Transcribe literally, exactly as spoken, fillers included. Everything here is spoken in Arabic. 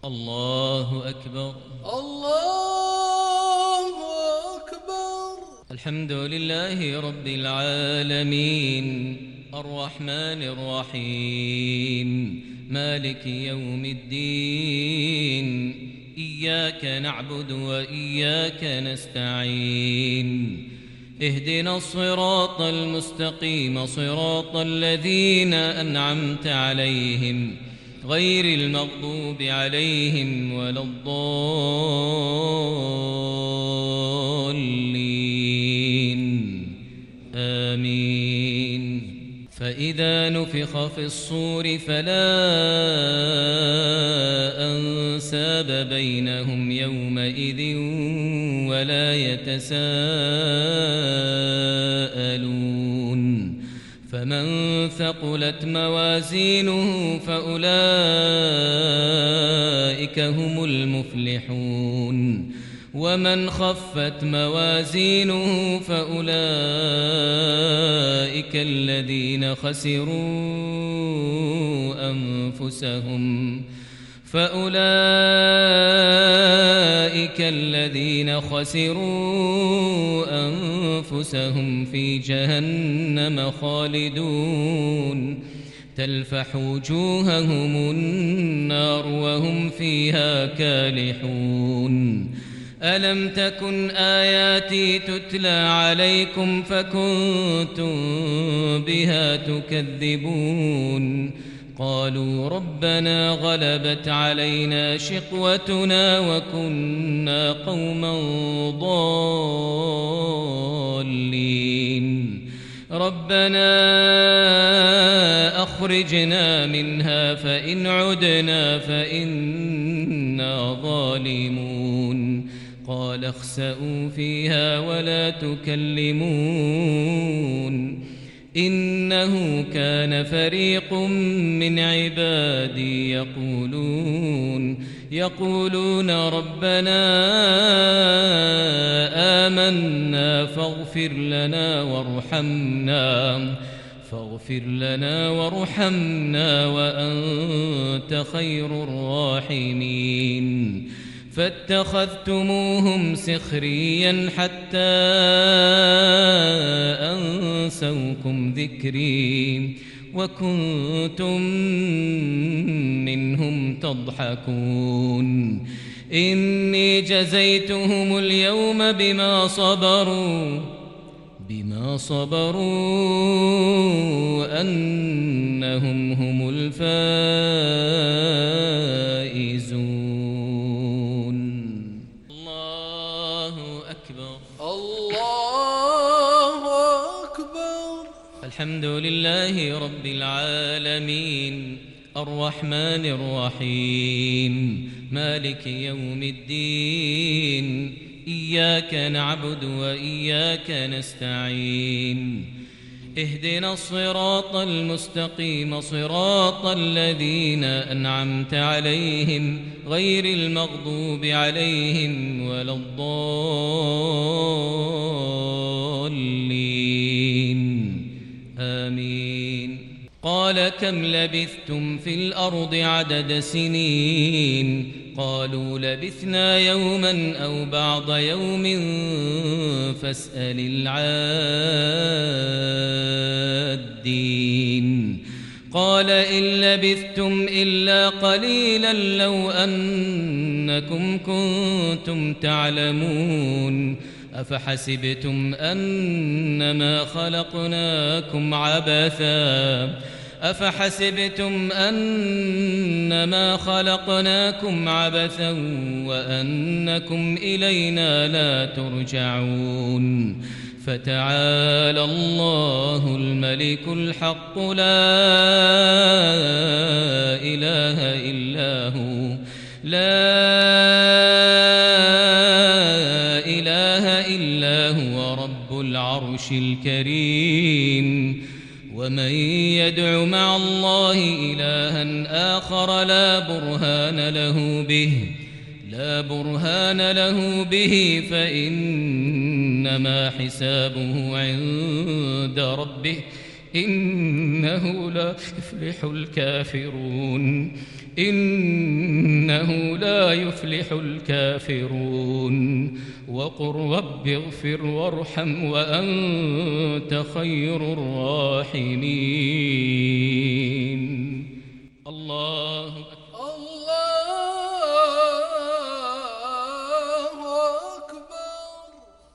الله أكبر الله أكبر. الحمد لله رب العالمين الرحمن الرحيم مالك يوم الدين إياك نعبد وإياك نستعين اهدنا الصراط المستقيم صراط الذين أنعمت عليهم غير المغضوب عليهم ولا الضالين آمين. فإذا نفخ في الصور فلا أنساب بينهم يومئذ ولا يتساءلون فمن ثقلت موازينه فأولئك هم المفلحون ومن خفت موازينه فأولئك الذين خسروا أنفسهم فأولئك الذين خسروا أنفسهم في جهنم خالدون تلفح وجوههم النار وهم فيها كالحون. ألم تكن آياتي تتلى عليكم فكنتم بها تكذبون قالوا ربنا غلبت علينا شقوتنا وكنا قوما ضالين ربنا أخرجنا منها فإن عدنا فإنا ظالمون قال اخسئوا فيها ولا تكلمون إنه كان فريق من عبادي يقولون يقولون ربنا آمنا فاغفر لنا وارحمنا فاغفر لنا وارحمنا وأنت خير الراحمين فاتخذتموهم سخريا حتى أنسوكم ذكري وكنتم منهم تضحكون إني جزيتهم اليوم بما صبروا بما صبروا أنهم هم الفائزون. الحمد لله رب العالمين الرحمن الرحيم مالك يوم الدين إياك نعبد وإياك نستعين اهدنا الصراط المستقيم صراط الذين أنعمت عليهم غير المغضوب عليهم ولا الضالين آمين. قال كم لبثتم في الأرض عدد سنين قالوا لبثنا يوما أو بعض يوم فاسأل العادين قال إن لبثتم إلا قليلا لو أنكم كنتم تعلمون أفحسبتم أنما خلقناكم عبثا أفحسبتم أنما خلقناكم عبثا وأنكم إلينا لا ترجعون فتعالى الله الملك الحق لا إله إلا هو لا إله إلا هو رب العرش الكريم ومن يدع مع الله إلها آخر لا برهان له به لا برهان له به فإنما حسابه عند ربه إنه لا يفلح الكافرون إنه لا يفلح الكافرون وقل رب اغفر وارحم وأنت خير الراحمين